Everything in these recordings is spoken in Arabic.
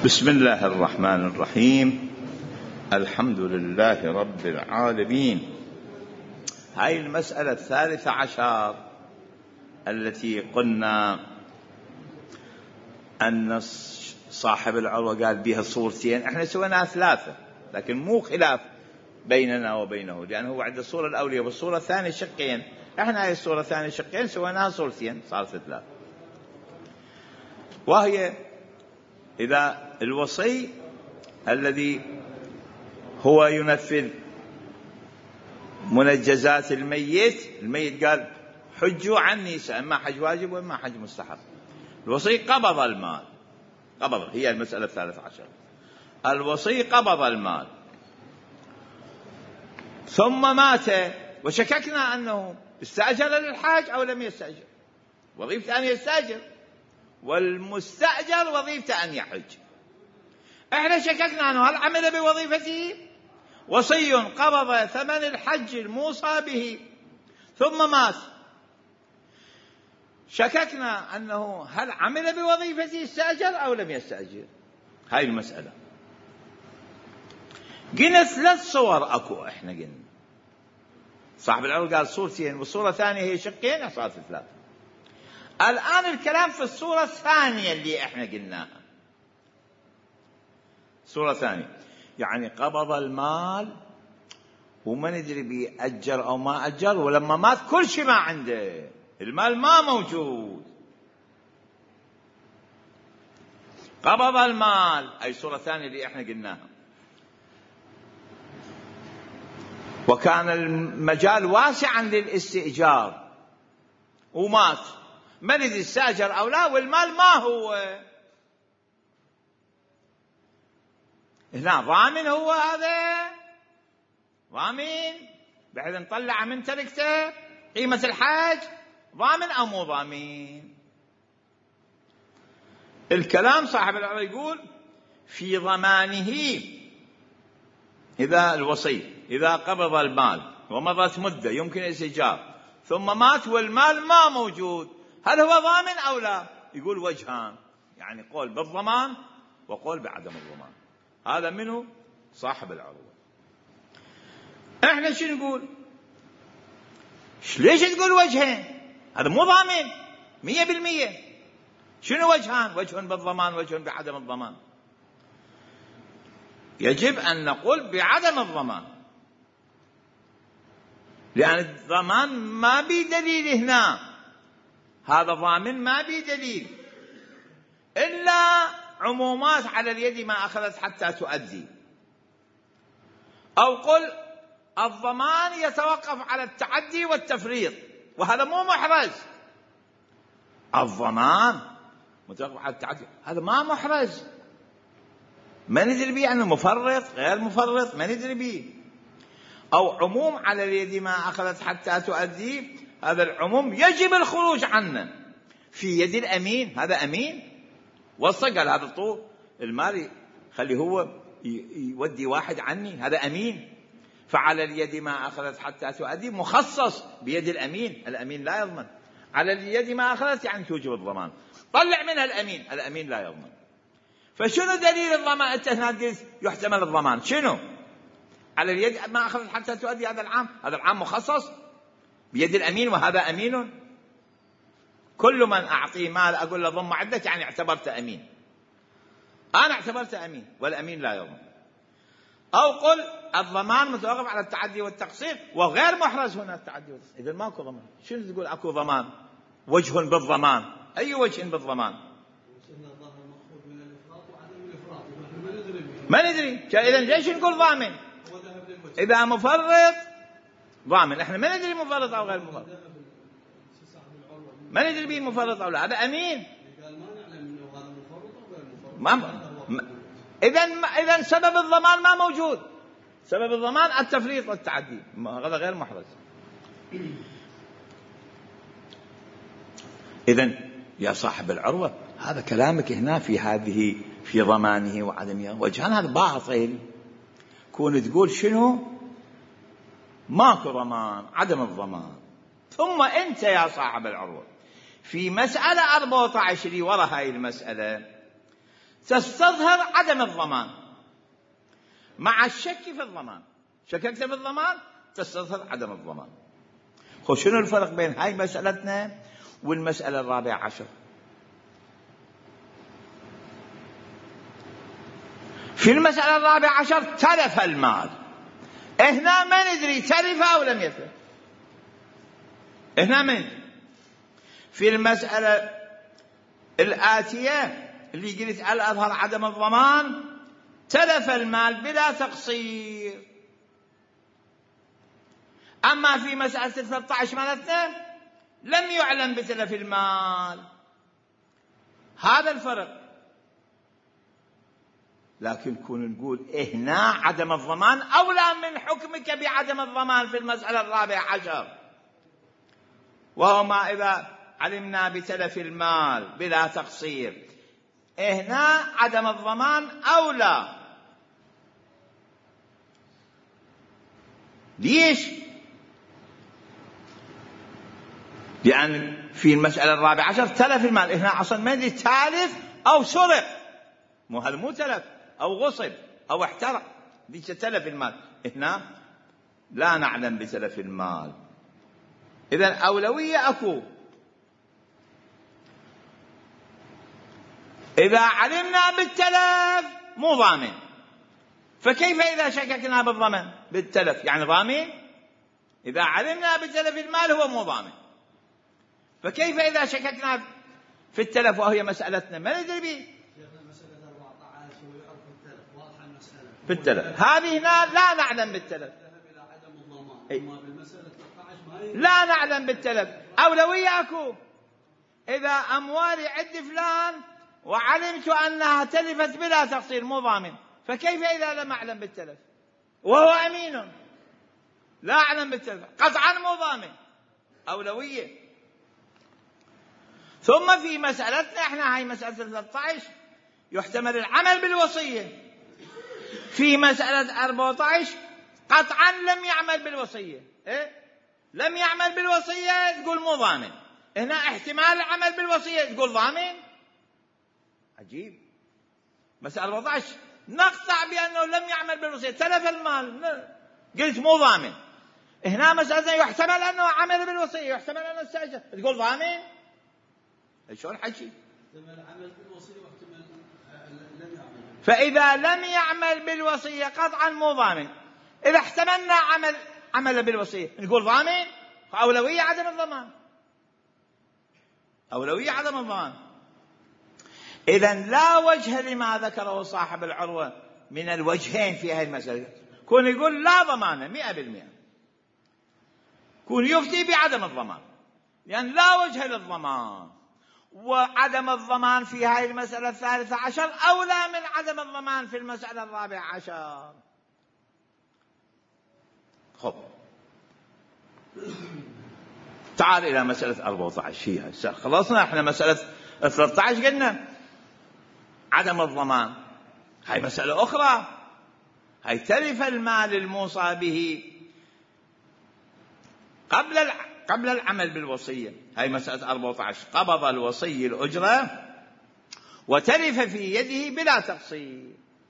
بسم الله الرحمن الرحيم. الحمد لله رب العالمين. هاي المسألة 13 التي قلنا أن صاحب العروة قال بها صورتين، احنا سويناها 3، لكن مو خلاف بيننا وبينه، لأنه هو عند الصورة الأولية والصورة الثانية شقين، احنا هاي الصورة الثانية شقين سويناها صورتين صارت 3. وهي إذا الوصي الذي هو ينفذ منجزات الميت قال حجوا عني، إما حج واجب وإما حج مستحب. الوصي قبض المال، هي المسألة 13. الوصي قبض المال ثم مات، وشككنا أنه استأجر للحاج أو لم يستأجر، وظيفة أن يستأجر، والمستأجر وظيفة أن يحج. احنا شككنا أنه هل عمل بوظيفته؟ وصي قبض ثمن الحج الموصى به ثم مات، شككنا أنه هل عمل بوظيفته استأجر أو لم يستأجر. هاي المسألة قلنا 3 صور أكو، احنا قلنا صاحب العروة قال صورتين والصورة الثانية هي شقين، صارت 3. الآن الكلام في الصورة الثانية اللي احنا قلناها. صورة ثانية يعني قبض المال وما ندري بيأجر أو ما أجر، ولما مات كل شيء ما عنده، المال ما موجود. قبض المال، أي صورة ثانية اللي احنا قلناها، وكان المجال واسعا للاستئجار ومات، ما ندري استأجر أو لا، والمال ما هو هنا ضامن. هو هذا ضامن بحيث نطلع من تركته قيمة الحاج، ضامن أو مو ضامن؟ الكلام صاحب العروة يقول في ضمانه. إذا الوصي إذا قبض المال ومضت مدة يمكن الاستئجار ثم مات والمال ما موجود، هل هو ضامن أو لا؟ يقول وجهان، يعني قول بالضمان وقول بعدم الضمان. هذا منه صاحب العروة. احنا شو نقول؟ ليش تقول وجهين؟ هذا مو ضامن 100%. شنو وجهان؟ وجه بالضمان وجه بعدم الضمان. يجب أن نقول بعدم الضمان، لأن الضمان ما بدليل هنا، هذا ضامن ما بدليل إلا عمومات على اليد ما أخذت حتى تؤدي. أو قل الضمان يتوقف على التعدي والتفريط، وهذا مو محرز. الضمان متوقف على التعدي، هذا ما محرز، ما ندري به أنه مفرط غير مفرط، ما ندري به. أو عموم على اليد ما أخذت حتى تؤدي، هذا العموم يجب الخروج عنه في يد الأمين. هذا أمين وصق على هذا الطول المال، خلي هو يودي واحد عني، هذا أمين. فعلى اليد ما أخذت حتى تؤدي مخصص بيد الأمين، الأمين لا يضمن. على اليد ما أخذت يعني توجب الضمان، طلع منها الأمين، الأمين لا يضمن. فشنو دليل الضمان؟ أنت هنا يحتمل الضمان، شنو؟ على اليد ما أخذت حتى تؤدي، هذا العام مخصص بيد الأمين، وهذا أمين. كل من أعطيه مال أقول له ضم عدك، يعني اعتبرت أمين، أنا اعتبرت أمين والأمين لا يضمن. أو قل الضمان متوقف على التعدي والتقصير، وغير محرز هنا التعدي والتقصير، إذن ماكو ضمان. شنو تقول أكو ضمان؟ وجه بالضمان، أي وجه بالضمان؟ ما ندري. إذن ليش نقول ضامن؟ إذا مفرط ضامن، إحنا ما ندري مفرط أو غير مفرط، ما ندري به مفرط أو لا، هذا أمين. إذن سبب الضمان ما موجود، سبب الضمان التفريط والتعدي، هذا غير محرز. إذن يا صاحب العروة، هذا كلامك هنا في ضمانه وعدمه وجهان، هذا باطل. كون تقول شنو؟ ماكو ضمان، عدم الضمان. ثم أنت يا صاحب العروة في مسألة 14 اللي وراء هاي المسألة تستظهر عدم الضمان مع الشك في الضمان. شككت في الضمان تستظهر عدم الضمان. شنو الفرق بين هاي مسألتنا والمسألة الرابعة عشر؟ في المسألة الرابعة عشر تلف المال، هنا ما ندري تلف أو لم يتلف، هنا ما ندري. في المسألة الآتية اللي قلت على أظهر عدم الضمان تلف المال بلا تقصير. أما في مسألة 13 مالتنا لم يعلم بتلف المال، هذا الفرق. لكن كون نقول هنا عدم الضمان أولى من حكمك بعدم الضمان في المسألة الرابعة عشر، وهو ما إذا علمنا بتلف المال بلا تقصير، هنا عدم الضمان أولى. ليش؟ لأن في المسألة الرابعة عشر تلف المال، هنا أصلا ما ندري تالف أو سرق، مو تلف أو غصب أو احترق، ليش تلف المال؟ هنا لا نعلم بتلف المال، إذن أولوية أكو. إذا علمنا بالتلف مو ضامن، فكيف إذا شككنا بالضمان بالتلف يعني ضامن؟ إذا علمنا بتلف المال هو مو ضامن، فكيف إذا شككنا في التلف وهي مسألتنا ما ندري به؟ في التلف هذه هنا لا نعلم بالتلف، لا نعلم بالتلف، أولوية أكو. إذا أموالي عند فلان وعلمت أنها تلفت بلا تقصير مو ضامن، فكيف إذا لم أعلم بالتلف وهو أمين لا أعلم بالتلف؟ قطعا مو ضامن، أولوية. ثم في مسألتنا احنا هاي مسألة 13 يحتمل العمل بالوصية، في مسألة 14 قطعا لم يعمل بالوصية. لم يعمل بالوصية تقول مو ضامن، هنا احتمال العمل بالوصية تقول ضامن. عجيب. مسألة 14 نقطع بأنه لم يعمل بالوصية، تلف المال، قلت مو ضامن. هنا مسألة يحتمل أنه عمل بالوصية، يحتمل أنه استأجر، تقول ضامن. شلون حكي؟ عمل بالوصية واحتمال لم يعمل. فإذا لم يعمل بالوصية قطعا مو ضامن، إذا احتملنا عمل بالوصية نقول ضامن. أولوية عدم الضمان، أولوية عدم الضمان. إذن لا وجه لما ذكره صاحب العروة من الوجهين في هذه المسألة. كون يقول لا ضمان 100%، كون يفتي بعدم الضمان، لأن لا وجه للضمان، وعدم الضمان في هذه المسألة 13 أولى من عدم الضمان في المسألة 14. خب تعال إلى مسألة 14 فيها خلصنا احنا مسألة 13 قلنا عدم الضمان، هاي مسألة أخرى، هاي تلف المال الموصى به قبل العمل بالوصية، هاي مسألة 14. قبض الوصي الأجرة وتلف في يده بلا تقصير،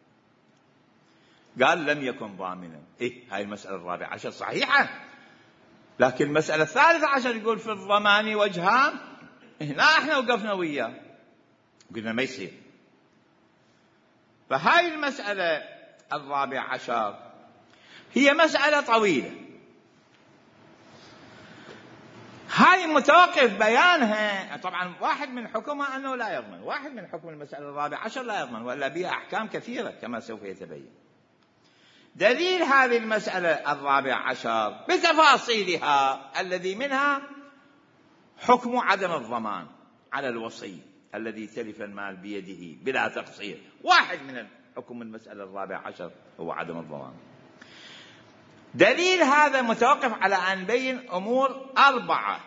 قال لم يكن ضامنا. هاي المسألة 14 صحيحة، لكن المسألة 13 يقول في الضمان وجهان. هنا احنا وقفنا وياه قلنا ما يصير. فهاي المسألة 14 هي مسألة طويلة، هاي متوقف بيانها. طبعا واحد من حكمها أنه لا يضمن، واحد من حكم المسألة 14 لا يضمن، وإلا بها أحكام كثيرة كما سوف يتبين. دليل هذه المسألة 14 بتفاصيلها الذي منها حكم عدم الضمان على الوصي الذي تلف المال بيده بلا تقصير. واحد من حكم المسألة 14 هو عدم الضمان. دليل هذا متوقف على أن نبين أمور 4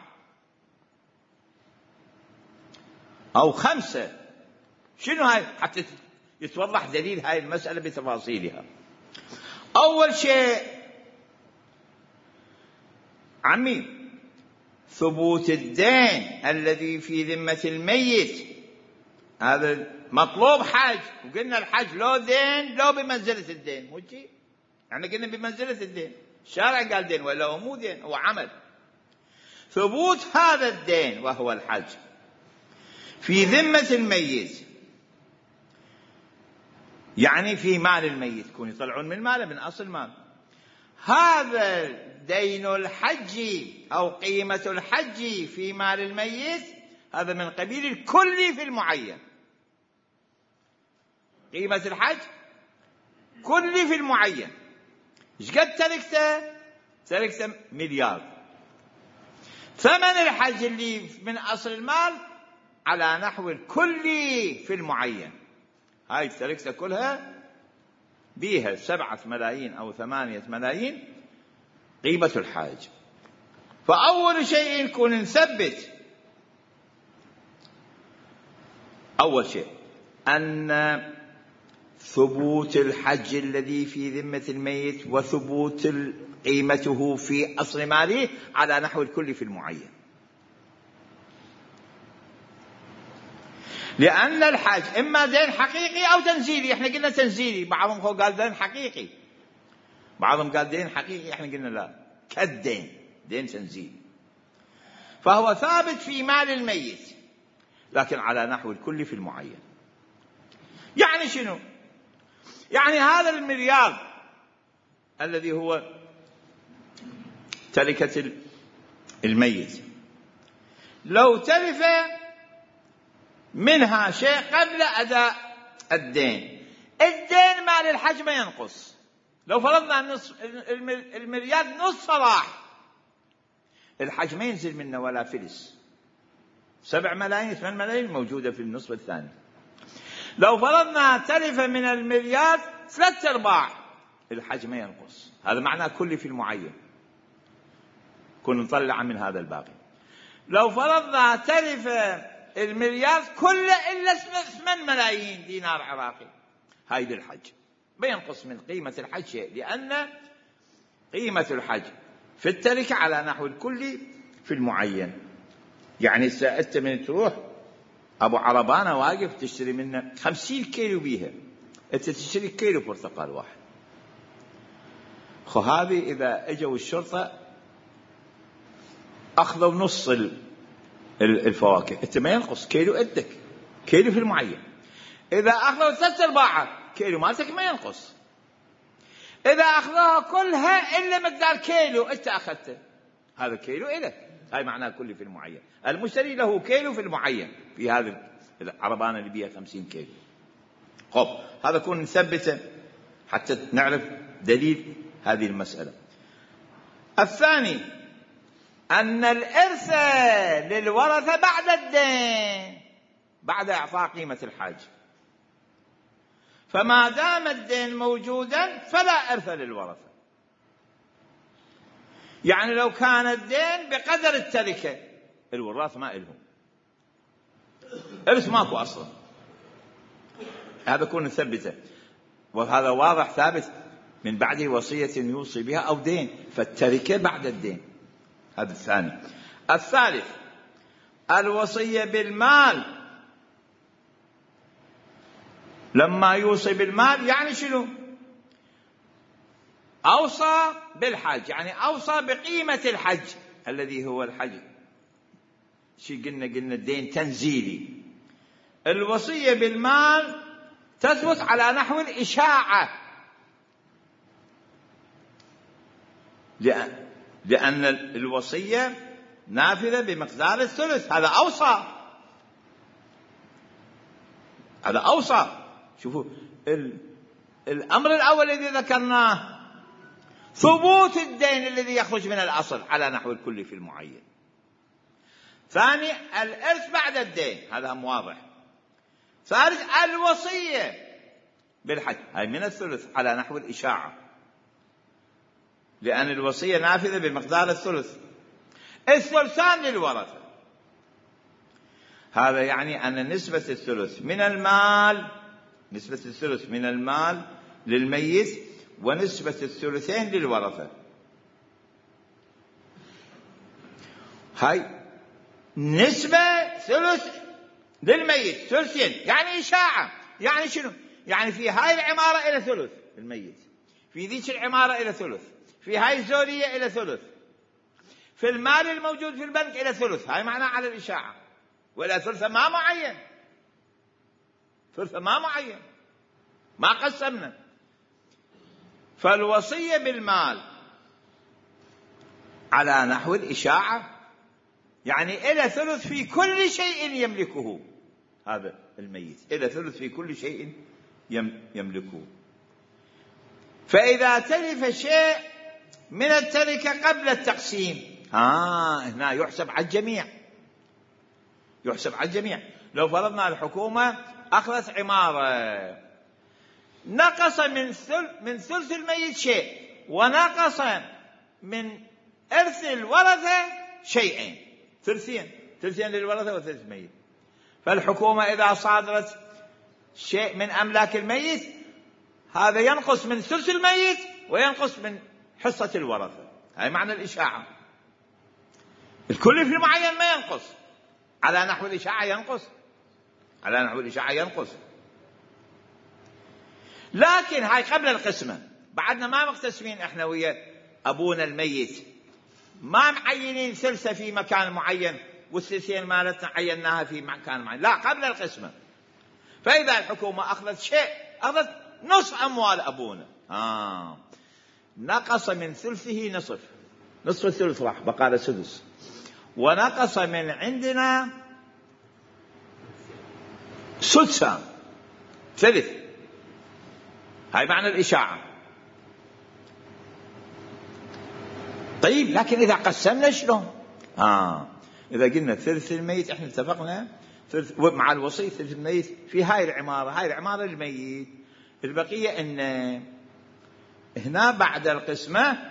أو 5. شنو هاي حتى يتوضح دليل هاي المسألة بتفاصيلها؟ أول شيء عمي ثبوت الدين الذي في ذمة الميت، هذا مطلوب حج، وقلنا الحج لو دين لو بمنزلة الدين، مو شيء؟ يعني قلنا بمنزلة الدين، الشارع قال دين ولا هو مو دين، هو عمل. ثبوت هذا الدين وهو الحج في ذمة الميت، يعني في مال الميت، يكون يطلعون من ماله، من أصل مال. هذا دين الحج أو قيمة الحج في مال الميت، هذا من قبيل الكلي في المعين. قيمة الحج كلي في المعين. ايش قد تركته؟ تركته مليار. ثمن الحج اللي من أصل المال على نحو الكلي في المعين. هاي تركته كلها بيها 7 ملايين أو 8 ملايين قيمة الحاج. فأول شيء نكون نثبت، أول شيء أن ثبوت الحج الذي في ذمة الميت وثبوت قيمته في أصل ماله على نحو الكل في المعين. لأن الحج إما دين حقيقي أو تنزيلي. إحنا قلنا تنزيلي، بعضهم قال دين حقيقي، بعضهم قال دين حقيقي، إحنا قلنا لا، كالدين، دين تنزيلي. فهو ثابت في مال الميت لكن على نحو الكل في المعين. يعني شنو؟ يعني هذا المليار الذي هو تركة الميت، لو تلف منها شيء قبل أداء الدين، الدين مال الحج ما ينقص. لو فرضنا المليار نص صلاح، الحج ما ينزل منه ولا فلس. 7 ملايين 8 ملايين موجودة في النصف الثاني. لو فرضنا تلف من المليار 3/4، الحج ما ينقص. هذا معناه كلي في المعين، كنا نطلع من هذا الباقي. لو فرضنا تلف المليار كله إلا 8 ملايين دينار عراقي، هاي للحج ما ينقص من قيمة الحج شيء، لأن قيمة الحج في التركة على نحو الكلي في المعين. يعني أنت من تروح أبو عربانة واقف تشتري منه 50 كيلو بيها، أنت تشتري كيلو برتقال واحد. هذه إذا اجوا الشرطة أخذوا نص الفواكه، أنت ما ينقص كيلو، أدك كيلو في المعين. إذا أخذوا 3/4 كيلو مالتك ما ينقص. إذا أخذوها كلها إلا مقدار كيلو أنت أخذته، هذا كيلو إلك. هاي معناه كله في المعين. المشتري له كيلو في المعين في هذا العربانة اللي بيها 50 كيلو. خب هذا كون نثبته حتى نعرف دليل هذه المسألة. الثاني أن الإرث للورثة بعد الدين، بعد إعطاء قيمة الحاج. فما دام الدين موجودا فلا إرث للورثة. يعني لو كان الدين بقدر التركة، الوراث ما إلهم إرث، ماكو أصلا. هذا كون نثبته، وهذا واضح ثابت من بعده وصية يوصي بها أو دين، فالتركة بعد الدين. هذا الثاني. الثالث الوصية بالمال. لما يوصي بالمال يعني شنو؟ أوصى بالحج، يعني أوصى بقيمة الحج الذي هو الحج. شي قلنا الدين تنزيلي. الوصية بالمال تثبت على نحو الإشاعة، لأن الوصية نافذة بمقدار الثلث. هذا أوصى، هذا أوصى. شوفوا الأمر الأول الذي ذكرناه ثبوت الدين الذي يخرج من الأصل على نحو الكل في المعين. ثاني الإرث بعد الدين، هذا هم واضح. ثالث الوصية بالحج، هاي من الثلث على نحو الإشاعة، لأن الوصية نافذة بمقدار الثلث. الثلثان للورثة. هذا يعني أن نسبة الثلث من المال، نسبة الثلث من المال للميت ونسبة الثلثين للورثة. هاي نسبة ثلث للميت ثلثين، يعني إشاعة. يعني شنو؟ يعني في هاي العمارة إلى ثلث الميت، في ذيك العمارة إلى ثلث، في هاي الزولية إلى ثلث، في المال الموجود في البنك إلى ثلث. هاي معناه على الإشاعة. ولا ثلث ما معين، ثلث ما معين، ما قسمنا. فالوصية بالمال على نحو الإشاعة، يعني إلى ثلث في كل شيء يملكه هذا الميت، إلى ثلث في كل شيء يملكه. فإذا تلف شيء من التركة قبل التقسيم، هنا يحسب على الجميع، يحسب على الجميع. لو فرضنا الحكومة أخذت عمارة، نقص من ثلث الميت شيء، ونقص من إرث الورثة شيئين، ثلثين للورثة وثلث الميت. فالحكومة إذا صادرت شيء من أملاك الميت، هذا ينقص من ثلث الميت وينقص من حصة الورثة. هاي معنى الإشاعة. الكل في المعين ما ينقص، على نحو الإشاعة ينقص، على نحو الإشاعة ينقص. لكن هاي قبل القسمة، بعدنا ما مقتسمين احنا ويا أبونا الميت، ما معينين ثلثة في مكان معين والثلثين مالتنا عيناها في مكان معين، لا، قبل القسمة. فإذا الحكومة أخذت شيء، أخذت نصف أموال أبونا، نقص من ثلثه نصف الثلث راح بقى له سدس، ونقص من عندنا سدسا، ثلث. هاي معنى الإشاعة. طيب، لكن إذا قسمنا شلون؟ إذا قلنا ثلث الميت، إحنا اتفقنا مع الوصي ثلث الميت في هاي العمارة الميت، البقية إن هنا بعد القسمة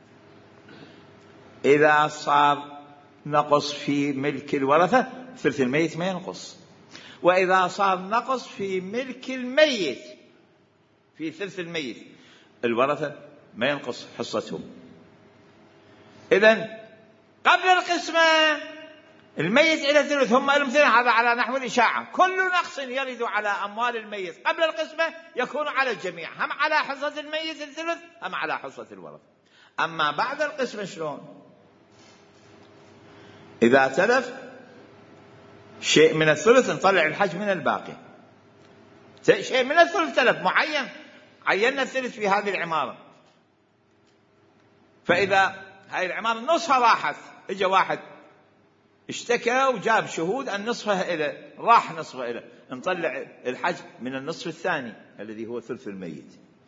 إذا صار نقص في ملك الورثة، ثلث الميت ما ينقص. وإذا صار نقص في ملك الميت، في ثلث الميت، الورثة ما ينقص حصتهم. إذن قبل القسمة الميت إلى ثلث، هم المثلين، هذا على نحو الإشاعة. كل نقص يرد على أموال الميت قبل القسمة يكون على الجميع، هم على حصة الميت الثلث، هم على حصة الورثة. أما بعد القسمة شلون؟ إذا تلف شيء من الثلث، نطلع الحج من الباقي. شيء من الثلث تلف معين، عينا الثلث في هذه العمارة، فإذا هاي العمارة نصها راحت، اجى واحد اشتكى وجاب شهود أن نصفها إلى، راح نصفها إلى، نطلع الحج من النصف الثاني الذي هو ثلث الميت.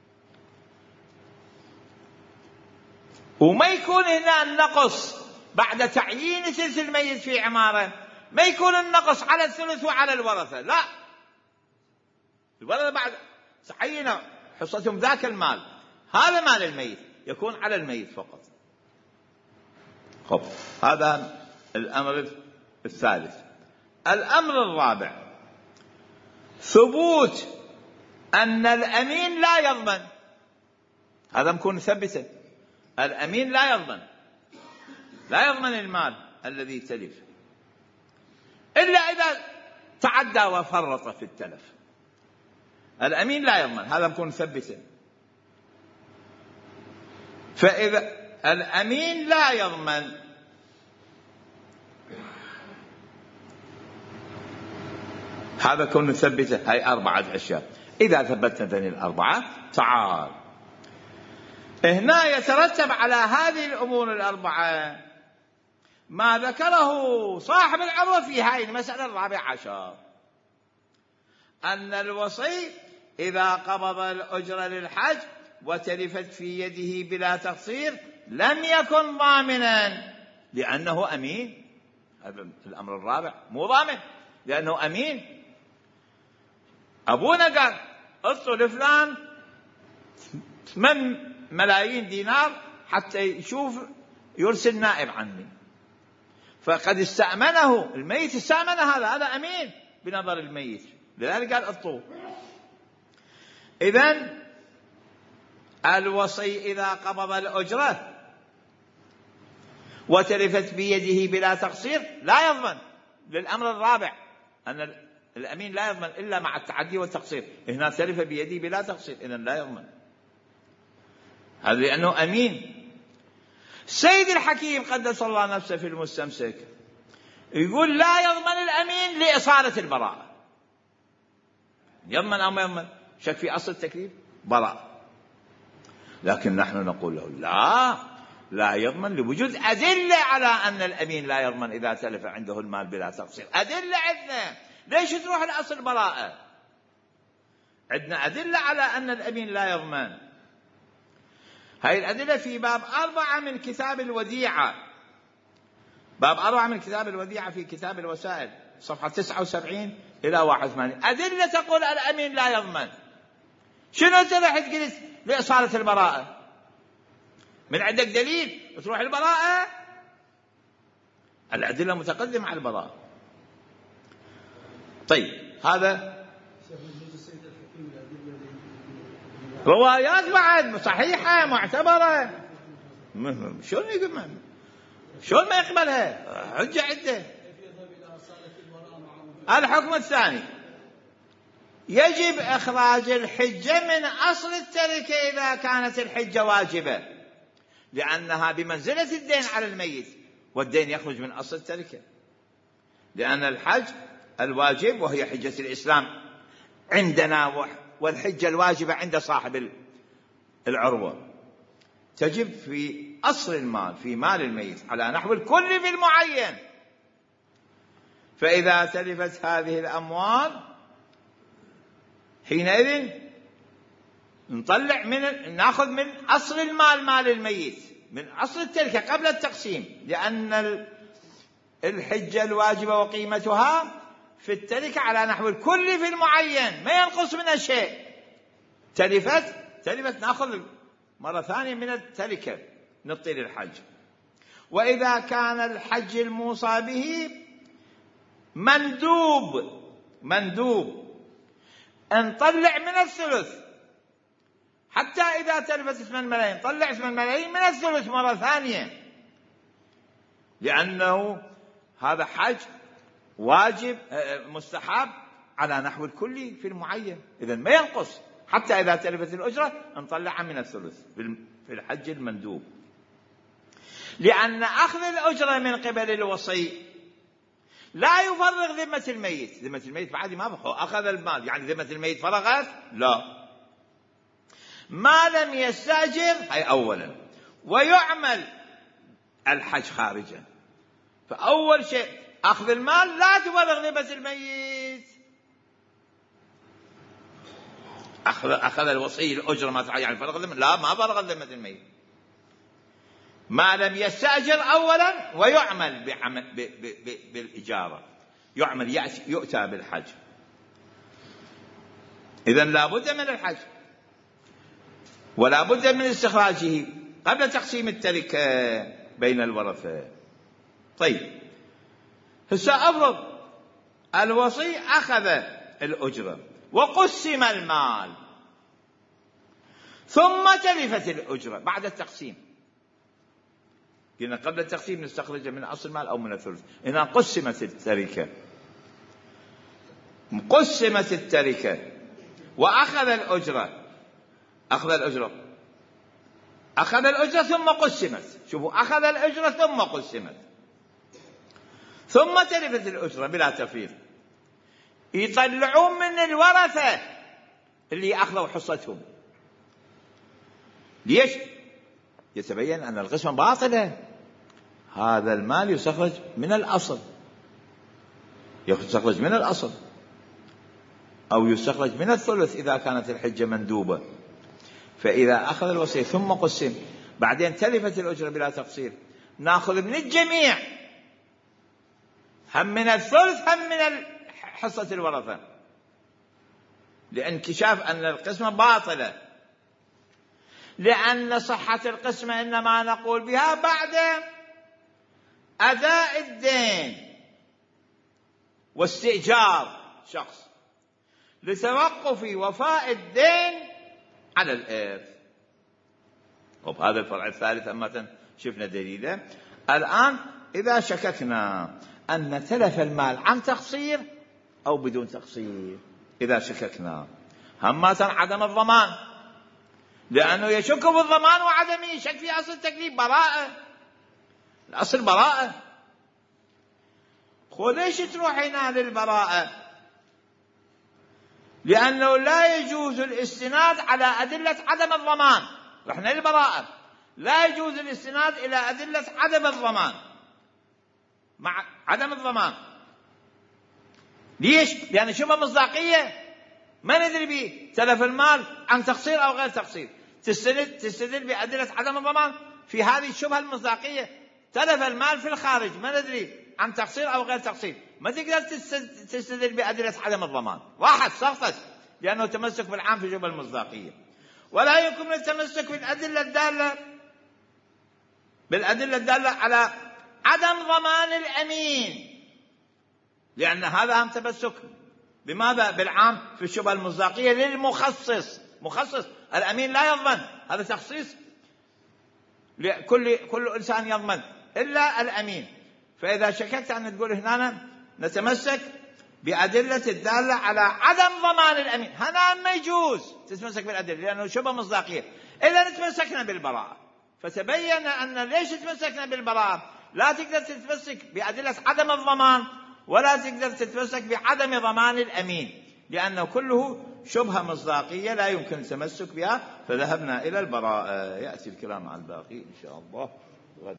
وما يكون هنا النقص بعد تعيين ثلث الميت في عمارة، ما يكون النقص على الثلث وعلى الورثة، لا، الورثة بعد تعينوا حصتهم ذاك المال، هذا مال الميت، يكون على الميت فقط. هذا الأمر الثالث. الأمر الرابع، ثبوت أن الأمين لا يضمن. هذا مكون ثبتا، الأمين لا يضمن المال الذي تلف إلا إذا تعدى وفرط في التلف. الأمين لا يضمن، هذا مكون ثبتا. فإذا الأمين لا يضمن، هذا كون ثبته. هاي 4 أشياء. إذا ثبتنا ذني الأربعة، تعال هنا يترتب على هذه الأمور الأربعة ما ذكره صاحب العروة في هاي المسألة 14، أن الوصي إذا قبض الأجرة للحج وتلفت في يده بلا تقصير لم يكن ضامنا لأنه أمين. هذا الأمر الرابع، مو ضامن لأنه أمين. أبونا قال اطلب لفلان 8 ملايين دينار حتى يشوف يرسل نائب عني، فقد استأمنه الميت، استأمن هذا أمين بنظر الميت، لذلك قال اطلب. إذن الوصي إذا قبض الأجرة وتلفت بيده بلا تقصير لا يضمن، للأمر الرابع أن الأمين لا يضمن إلا مع التعدي والتقصير. هنا تلف بيدي بلا تقصير، إذن لا يضمن، هذا لأنه أمين. سيد الحكيم قدس الله نفسه في المستمسك يقول لا يضمن الأمين لإصالة البراءة. يضمن أو ما يضمن؟ شك في أصل التكليف براءة، لكن نحن نقول له لا يضمن لوجود أدلة على أن الأمين لا يضمن إذا تلف عنده المال بلا تقصير. أدلة عندنا، ليش تروح لأصل براءة؟ عندنا أدلة على أن الأمين لا يضمن. هاي الأدلة في باب 4 من كتاب الوديعة، باب 4 من كتاب الوديعة في كتاب الوسائل، صفحة 79 إلى 81. أدلة تقول الأمين لا يضمن. شنو تروح تقول لإصالة البراءة؟ من عندك دليل تروح البراءة؟ الأدلة متقدمة على البراءة. طيب هذا روايات بعد صحيحة معتبرة، شلون ما يقبلها؟ حجة عدة. الحكم الثاني يجب إخراج الحجة من أصل التركة إذا كانت الحجة واجبة، لأنها بمنزلة الدين على الميت، والدين يخرج من أصل التركة، لأن الحج الواجب وهي حجة الإسلام عندنا، والحجة الواجبة عند صاحب العروة تجب في أصل المال، في مال الميت، على نحو الكل في المعين. فإذا تلفت هذه الأموال حينئذ نأخذ من أصل المال، مال الميت، من أصل التركة قبل التقسيم، لأن الحجة الواجبة وقيمتها في التركة على نحو الكل في المعين، ما ينقص منها شيء. تلفت نأخذ مرة ثانية من التركة نعطي للحج. وإذا كان الحج الموصى به مندوب نطلع من الثلث، حتى إذا تلفت 8 ملايين طلع 8 ملايين من الثلث مرة ثانية، لأنه هذا حج واجب مستحب على نحو الكل في المعين، إذن ما ينقص. حتى إذا تلفت الأجرة نطلعها من الثلث في الحج المندوب، لأن أخذ الأجرة من قبل الوصي لا يفرغ ذمة الميت. ذمة الميت بعد ما بقى أخذ المال، يعني ذمة الميت فرغت؟ لا، ما لم يستأجر أي أولا ويعمل الحج خارجا. فأول شيء أخذ المال لا تفرغ ذمة الميت. أخذ الوصي الأجرة ما يعني فرغ ذمة، لا ما فرغ ذمة الميت. ما لم يستأجر أولا ويعمل بالإجارة، يعمل يؤتى بالحج. إذن لا بد من الحج ولا بد من استخراجه قبل تقسيم التركة بين الورثة. طيب هسه أفرض الوصي أخذ الأجرة وقسم المال، ثم تلفت الأجرة بعد التقسيم. قلنا قبل التقسيم نستخرج من أصل المال أو من الثلث. هنا قسمت التركة وأخذ الأجرة، أخذ الأجرة ثم قسمت. شوفوا، أخذ الأجرة ثم قسمت، ثم تلفت الأجرة بلا تفريط. يطلعون من الورثة اللي أخذوا حصتهم. ليش؟ يتبين أن القسمة باطلة. هذا المال يستخرج من الأصل، يستخرج من الأصل أو يستخرج من الثلث إذا كانت الحجة مندوبة. فإذا أخذ الوصي ثم قسم بعدين تلفت الأجرة بلا تقصير، نأخذ من الجميع، هم من الثلث هم من حصة الورثة، لانكشاف أن القسمة باطلة. لأن صحة القسمة إنما نقول بها بعد أداء الدين واستئجار شخص لتوقف وفاء الدين على الإرث. وبهذا الفرع الثالث أما شفنا دليله. الآن إذا شككنا أن تلف المال عن تقصير أو بدون تقصير. إذا شككنا همة عدم الضمان، لأنه يشك بالضمان وعدمه، شك في أصل التكليف، براءة، الأصل براءة. ليش تروح هنا للبراءة؟ لأنه لا يجوز الاستناد على أدلة عدم الضمان. رحنا للبراءة، لا يجوز الاستناد إلى أدلة عدم الضمان مع عدم الضمان. ليش؟ لأن شبهة مصداقية ما ندري به، تلف المال عن تقصير أو غير تقصير، تستدل بأدلة عدم الضمان في هذه الشبهة المصداقية. تلف المال في الخارج ما ندري عن تقصير أو غير تقصير، ما تقدر تستدل بأدلة عدم الضمان، واحد سقطت، لأنه تمسك بالعام في شبهة المصداقية. ولا يمكن التمسك بالأدلة الدالة على عدم ضمان الأمين، لأن هذا هم تمسك بماذا؟ بالعام في الشبهة المصداقية للمخصص. مخصص الأمين لا يضمن، هذا تخصيص، كل إنسان يضمن إلا الأمين. فإذا شككت أن تقول هنا نتمسك بأدلة الدالة على عدم ضمان الأمين، هذا ما يجوز تتمسك بالأدلة لأنه شبه مصداقية إلا نتمسكنا بالبراءة. فتبين أن ليش تتمسكنا بالبراءة، لا تقدر تتمسك بأدلة عدم الضمان ولا تقدر تتمسك بعدم ضمان الأمين، لأنه كله شبهة مصداقية لا يمكن التمسك بها. فذهبنا إلى البراءة. يأتي الكلام عن الباقي إن شاء الله.